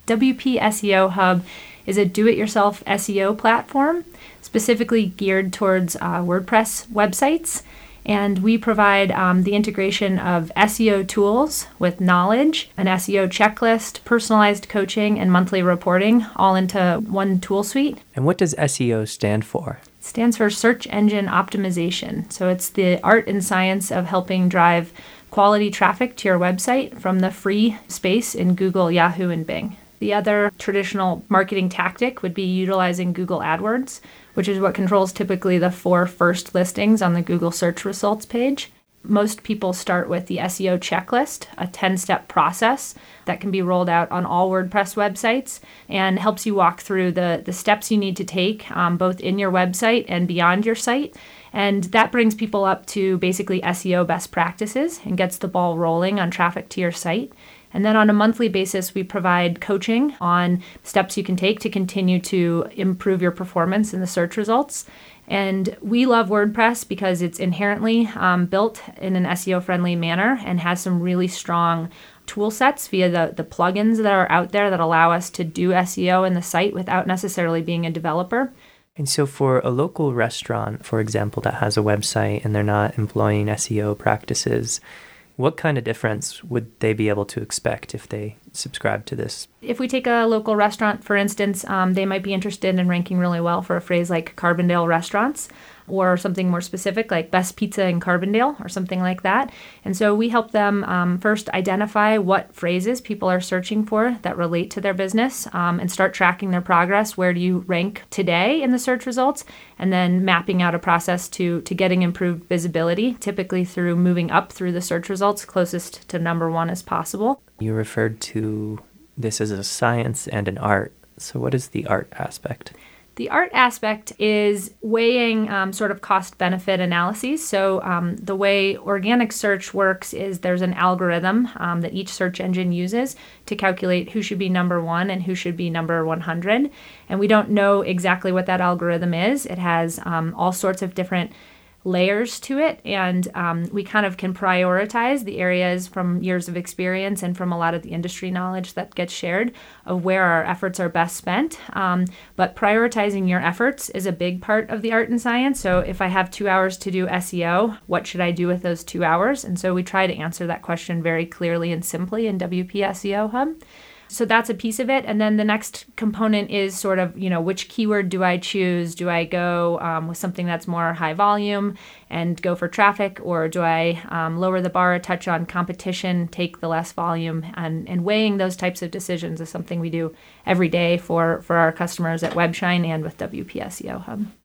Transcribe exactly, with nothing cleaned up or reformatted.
W P S E O Hub is a do-it-yourself S E O platform specifically geared towards uh, WordPress websites. And we provide um, the integration of S E O tools with knowledge, an S E O checklist, personalized coaching, and monthly reporting all into one tool suite. And what does S E O stand for? It stands for Search Engine Optimization. So it's the art and science of helping drive quality traffic to your website from the free space in Google, Yahoo, and Bing. The other traditional marketing tactic would be utilizing Google AdWords, which is what controls typically the four first listings on the Google search results page. Most people start with the S E O checklist, a ten-step process that can be rolled out on all WordPress websites and helps you walk through the, the steps you need to take um, both in your website and beyond your site. And that brings people up to basically S E O best practices and gets the ball rolling on traffic to your site. And then on a monthly basis, we provide coaching on steps you can take to continue to improve your performance in the search results. And we love WordPress because it's inherently um, built in an S E O-friendly manner and has some really strong tool sets via the, the plugins that are out there that allow us to do S E O in the site without necessarily being a developer. And so for a local restaurant, for example, that has a website and they're not employing S E O practices, what kind of difference would they be able to expect if they subscribe to this? If we take a local restaurant, for instance, um, they might be interested in ranking really well for a phrase like Carbondale restaurants, or something more specific like best pizza in Carbondale or something like that. And so we help them um, first identify what phrases people are searching for that relate to their business um, and start tracking their progress. Where do you rank today in the search results? And then mapping out a process to, to getting improved visibility, typically through moving up through the search results closest to number one as possible. You referred to this as a science and an art. So what is the art aspect? The art aspect is weighing um, sort of cost-benefit analyses. So um, the way organic search works is there's an algorithm um, that each search engine uses to calculate who should be number one and who should be number one hundred. And we don't know exactly what that algorithm is. It has um, all sorts of different layers to it, and um, we kind of can prioritize the areas from years of experience and from a lot of the industry knowledge that gets shared of where our efforts are best spent. Um, but prioritizing your efforts is a big part of the art and science. So if I have two hours to do S E O, what should I do with those two hours? And so we try to answer that question very clearly and simply in W P S E O Hub. So that's a piece of it. And then the next component is sort of, you know, which keyword do I choose? Do I go um, with something that's more high volume and go for traffic? Or do I um, lower the bar a touch on competition, take the less volume? And, and weighing those types of decisions is something we do every day for, for our customers at WebShine and with W P S E O Hub.